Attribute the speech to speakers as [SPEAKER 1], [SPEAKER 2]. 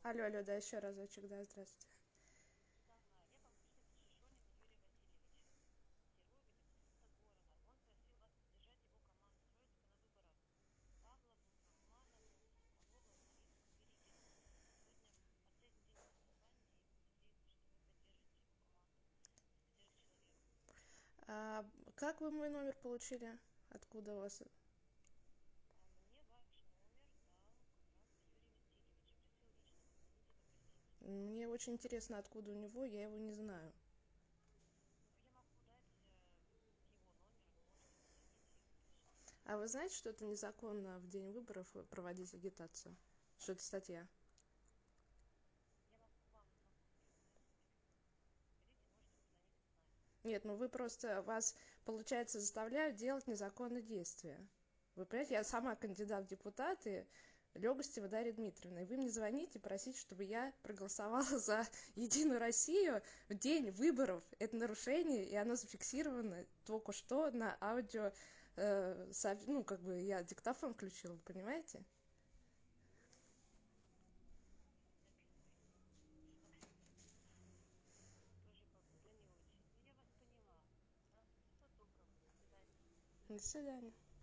[SPEAKER 1] Алло, алло, да, еще разочек, да, здравствуйте.
[SPEAKER 2] Да, я вам представитель Шишонина Юрия Васильевича, герой Екатеринбургского города. Он просил вас поддержать его команду Троицка на выборах. Павлову, Нурманову, Соколову, Лариску, Веригину. Сегодня последний день голосования, и мы надеемся, что вы поддержите его команду из 5 человек.
[SPEAKER 1] А как вы мой номер получили? Откуда у вас?
[SPEAKER 2] А мне ваш номер дал как раз Юрий Васильевич. Просил лично позвонить и попросить.
[SPEAKER 1] Мне очень интересно, откуда у него, я его не знаю.
[SPEAKER 2] Ну, я могу дать его номер, вы можете позвонить и попросить.
[SPEAKER 1] А вы знаете, что это незаконно в день выборов проводить агитацию? Что это статья?
[SPEAKER 2] Я вам могу сказать, если вы хотите, можете позвонить и узнать.
[SPEAKER 1] Нет, ну вы просто, вас, получается, заставляют делать незаконные действия. Вы понимаете, я сама кандидат в депутаты, Легостева Дарья Дмитриевна, и вы мне звоните и просите, чтобы я проголосовала за Единую Россию в день выборов. Это нарушение, и оно зафиксировано только что на аудио, ну, как бы я диктофон включила, вы понимаете?
[SPEAKER 2] Ой, что тоже погода не очень. Ну, я вас поняла. Да, всего доброго, до свидания.
[SPEAKER 1] До свидания.